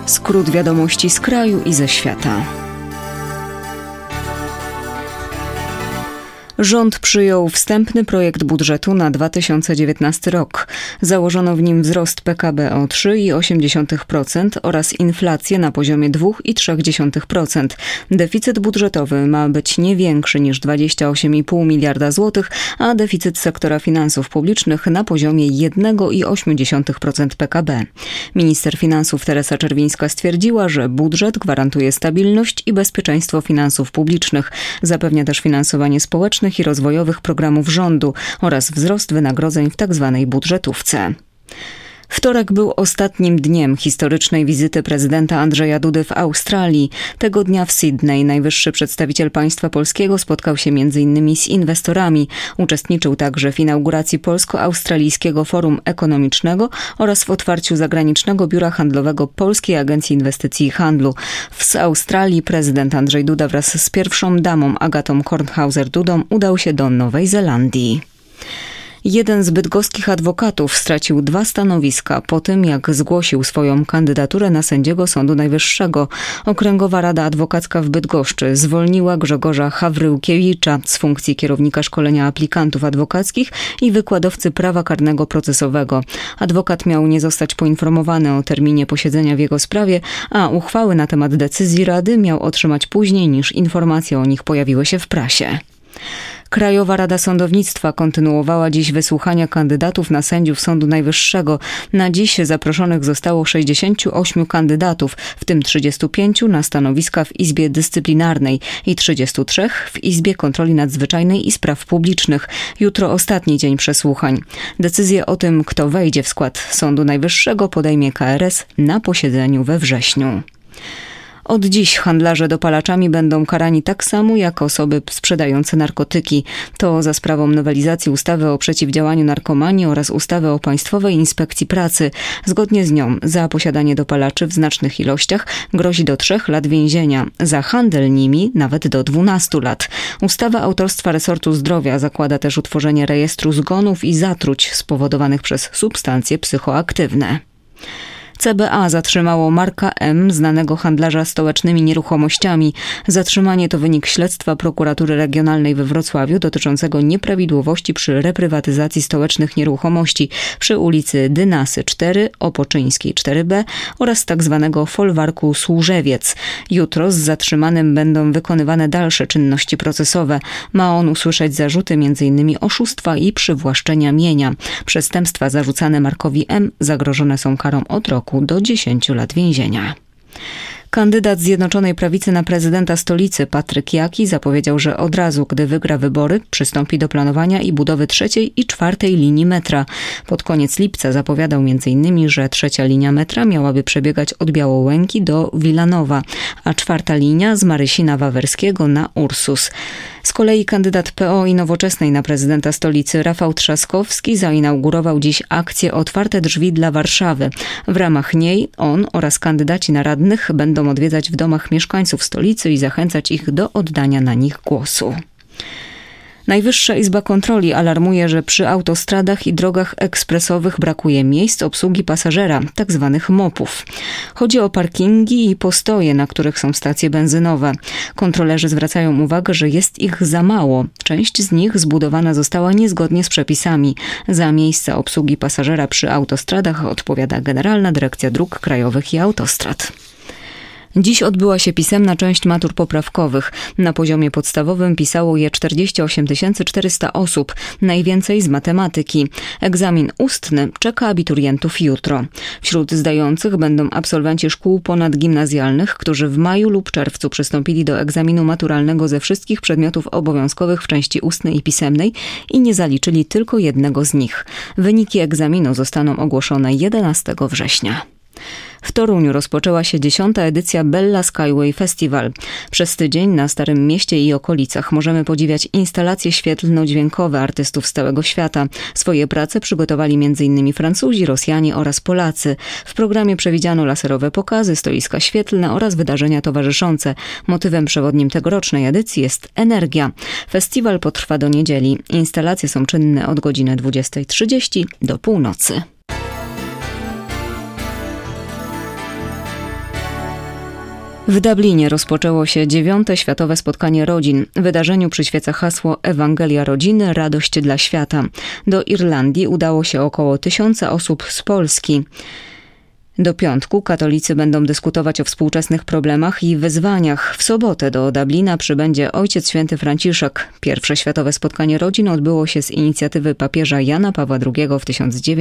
Skrót wiadomości z kraju i ze świata. Rząd przyjął wstępny projekt budżetu na 2019 rok. Założono w nim wzrost PKB o 3,8% oraz inflację na poziomie 2,3%. Deficyt budżetowy ma być nie większy niż 28,5 miliarda złotych, a deficyt sektora finansów publicznych na poziomie 1,8% PKB. Minister finansów Teresa Czerwińska stwierdziła, że budżet gwarantuje stabilność i bezpieczeństwo finansów publicznych. Zapewnia też finansowanie społeczne i rozwojowych programów rządu oraz wzrost wynagrodzeń w tzw. budżetówce. Wtorek był ostatnim dniem historycznej wizyty prezydenta Andrzeja Dudy w Australii. Tego dnia w Sydney najwyższy przedstawiciel państwa polskiego spotkał się m.in. z inwestorami. Uczestniczył także w inauguracji Polsko-Australijskiego Forum Ekonomicznego oraz w otwarciu zagranicznego biura handlowego Polskiej Agencji Inwestycji i Handlu. Z Australii prezydent Andrzej Duda wraz z pierwszą damą Agatą Kornhauser-Dudą udał się do Nowej Zelandii. Jeden z bydgoskich adwokatów stracił 2 stanowiska po tym, jak zgłosił swoją kandydaturę na sędziego Sądu Najwyższego. Okręgowa Rada Adwokacka w Bydgoszczy zwolniła Grzegorza Hawryłkiewicza z funkcji kierownika szkolenia aplikantów adwokackich i wykładowcy prawa karnego procesowego. Adwokat miał nie zostać poinformowany o terminie posiedzenia w jego sprawie, a uchwały na temat decyzji Rady miał otrzymać później, niż informacje o nich pojawiły się w prasie. Krajowa Rada Sądownictwa kontynuowała dziś wysłuchania kandydatów na sędziów Sądu Najwyższego. Na dziś zaproszonych zostało 68 kandydatów, w tym 35 na stanowiska w Izbie Dyscyplinarnej i 33 w Izbie Kontroli Nadzwyczajnej i Spraw Publicznych. Jutro ostatni dzień przesłuchań. Decyzję o tym, kto wejdzie w skład Sądu Najwyższego, podejmie KRS na posiedzeniu we wrześniu. Od dziś handlarze dopalaczami będą karani tak samo jak osoby sprzedające narkotyki. To za sprawą nowelizacji ustawy o przeciwdziałaniu narkomanii oraz ustawy o Państwowej Inspekcji Pracy. Zgodnie z nią za posiadanie dopalaczy w znacznych ilościach grozi do 3 lat więzienia. Za handel nimi nawet do 12 lat. Ustawa autorstwa resortu zdrowia zakłada też utworzenie rejestru zgonów i zatruć spowodowanych przez substancje psychoaktywne. CBA zatrzymało Marka M., znanego handlarza stołecznymi nieruchomościami. Zatrzymanie to wynik śledztwa Prokuratury Regionalnej we Wrocławiu dotyczącego nieprawidłowości przy reprywatyzacji stołecznych nieruchomości przy ulicy Dynasy 4, Opoczyńskiej 4B oraz tzw. folwarku Służewiec. Jutro z zatrzymanym będą wykonywane dalsze czynności procesowe. Ma on usłyszeć zarzuty m.in. oszustwa i przywłaszczenia mienia. Przestępstwa zarzucane Markowi M. zagrożone są karą od roku do 10 lat więzienia. Kandydat Zjednoczonej Prawicy na prezydenta stolicy Patryk Jaki zapowiedział, że od razu, gdy wygra wybory, przystąpi do planowania i budowy 3. i 4. linii metra. Pod koniec lipca zapowiadał m.in., że 3. linia metra miałaby przebiegać od Białołęki do Wilanowa, a 4. linia z Marysina Wawerskiego na Ursus. Z kolei kandydat PO i Nowoczesnej na prezydenta stolicy Rafał Trzaskowski zainaugurował dziś akcję Otwarte Drzwi dla Warszawy. W ramach niej on oraz kandydaci na radnych będą odwiedzać w domach mieszkańców stolicy i zachęcać ich do oddania na nich głosu. Najwyższa Izba Kontroli alarmuje, że przy autostradach i drogach ekspresowych brakuje miejsc obsługi pasażera, tzw. MOP-ów. Chodzi o parkingi i postoje, na których są stacje benzynowe. Kontrolerzy zwracają uwagę, że jest ich za mało. Część z nich zbudowana została niezgodnie z przepisami. Za miejsca obsługi pasażera przy autostradach odpowiada Generalna Dyrekcja Dróg Krajowych i Autostrad. Dziś odbyła się pisemna część matur poprawkowych. Na poziomie podstawowym pisało je 48 400 osób, najwięcej z matematyki. Egzamin ustny czeka abiturientów jutro. Wśród zdających będą absolwenci szkół ponadgimnazjalnych, którzy w maju lub czerwcu przystąpili do egzaminu maturalnego ze wszystkich przedmiotów obowiązkowych w części ustnej i pisemnej i nie zaliczyli tylko jednego z nich. Wyniki egzaminu zostaną ogłoszone 11 września. W Toruniu rozpoczęła się 10. edycja Bella Skyway Festival. Przez tydzień na Starym Mieście i okolicach możemy podziwiać instalacje świetlno-dźwiękowe artystów z całego świata. Swoje prace przygotowali m.in. Francuzi, Rosjanie oraz Polacy. W programie przewidziano laserowe pokazy, stoiska świetlne oraz wydarzenia towarzyszące. Motywem przewodnim tegorocznej edycji jest energia. Festiwal potrwa do niedzieli. Instalacje są czynne od godziny 20:30 do północy. W Dublinie rozpoczęło się 9. Światowe Spotkanie Rodzin. Wydarzeniu przyświeca hasło Ewangelia Rodziny, radość dla świata. Do Irlandii udało się około 1000 osób z Polski. Do piątku katolicy będą dyskutować o współczesnych problemach i wyzwaniach. W sobotę do Dublina przybędzie Ojciec Święty Franciszek. Pierwsze Światowe Spotkanie Rodzin odbyło się z inicjatywy papieża Jana Pawła II w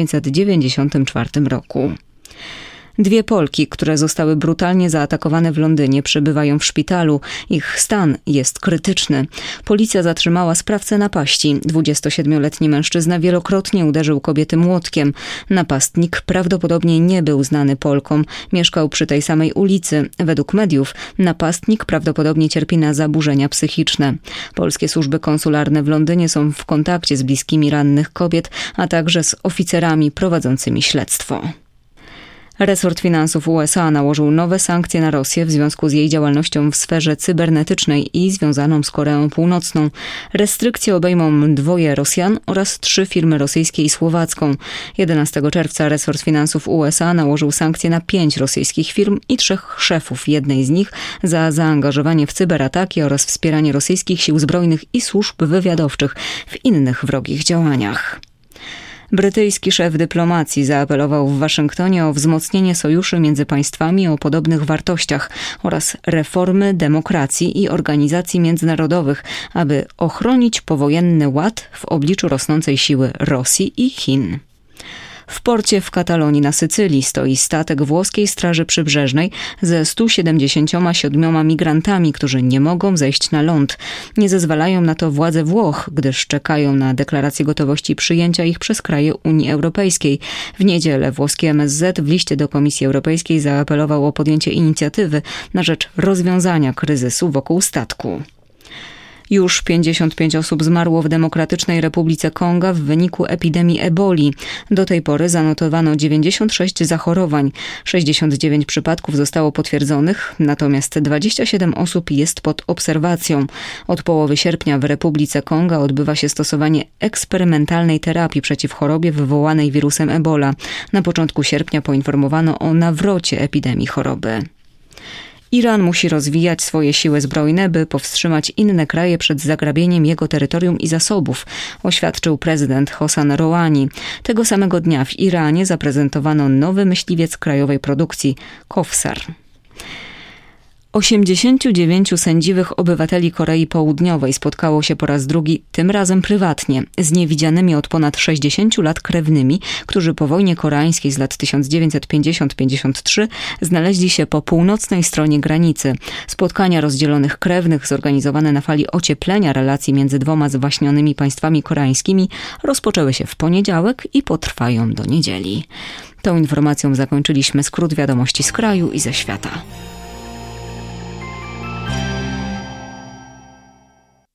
1994 roku. 2 Polki, które zostały brutalnie zaatakowane w Londynie, przebywają w szpitalu. Ich stan jest krytyczny. Policja zatrzymała sprawcę napaści. 27-letni mężczyzna wielokrotnie uderzył kobiety młotkiem. Napastnik prawdopodobnie nie był znany Polkom. Mieszkał przy tej samej ulicy. Według mediów napastnik prawdopodobnie cierpi na zaburzenia psychiczne. Polskie służby konsularne w Londynie są w kontakcie z bliskimi rannych kobiet, a także z oficerami prowadzącymi śledztwo. Resort finansów USA nałożył nowe sankcje na Rosję w związku z jej działalnością w sferze cybernetycznej i związaną z Koreą Północną. Restrykcje obejmą 2 Rosjan oraz 3 firmy rosyjskie i słowacką. 11 czerwca resort finansów USA nałożył sankcje na 5 rosyjskich firm i 3 szefów jednej z nich za zaangażowanie w cyberataki oraz wspieranie rosyjskich sił zbrojnych i służb wywiadowczych w innych wrogich działaniach. Brytyjski szef dyplomacji zaapelował w Waszyngtonie o wzmocnienie sojuszy między państwami o podobnych wartościach oraz reformy demokracji i organizacji międzynarodowych, aby ochronić powojenny ład w obliczu rosnącej siły Rosji i Chin. W porcie w Katalonii na Sycylii stoi statek włoskiej Straży Przybrzeżnej ze 177 migrantami, którzy nie mogą zejść na ląd. Nie zezwalają na to władze Włoch, gdyż czekają na deklarację gotowości przyjęcia ich przez kraje Unii Europejskiej. W niedzielę włoski MSZ w liście do Komisji Europejskiej zaapelował o podjęcie inicjatywy na rzecz rozwiązania kryzysu wokół statku. Już 55 osób zmarło w Demokratycznej Republice Konga w wyniku epidemii eboli. Do tej pory zanotowano 96 zachorowań. 69 przypadków zostało potwierdzonych, natomiast 27 osób jest pod obserwacją. Od połowy sierpnia w Republice Konga odbywa się stosowanie eksperymentalnej terapii przeciw chorobie wywołanej wirusem Ebola. Na początku sierpnia poinformowano o nawrocie epidemii choroby. Iran musi rozwijać swoje siły zbrojne, by powstrzymać inne kraje przed zagrabieniem jego terytorium i zasobów, oświadczył prezydent Hassan Rouhani. Tego samego dnia w Iranie zaprezentowano nowy myśliwiec krajowej produkcji Kowsar. 89 sędziwych obywateli Korei Południowej spotkało się po raz drugi, tym razem prywatnie, z niewidzianymi od ponad 60 lat krewnymi, którzy po wojnie koreańskiej z lat 1950-53 znaleźli się po północnej stronie granicy. Spotkania rozdzielonych krewnych zorganizowane na fali ocieplenia relacji między 2 zwaśnionymi państwami koreańskimi rozpoczęły się w poniedziałek i potrwają do niedzieli. Tą informacją zakończyliśmy skrót wiadomości z kraju i ze świata.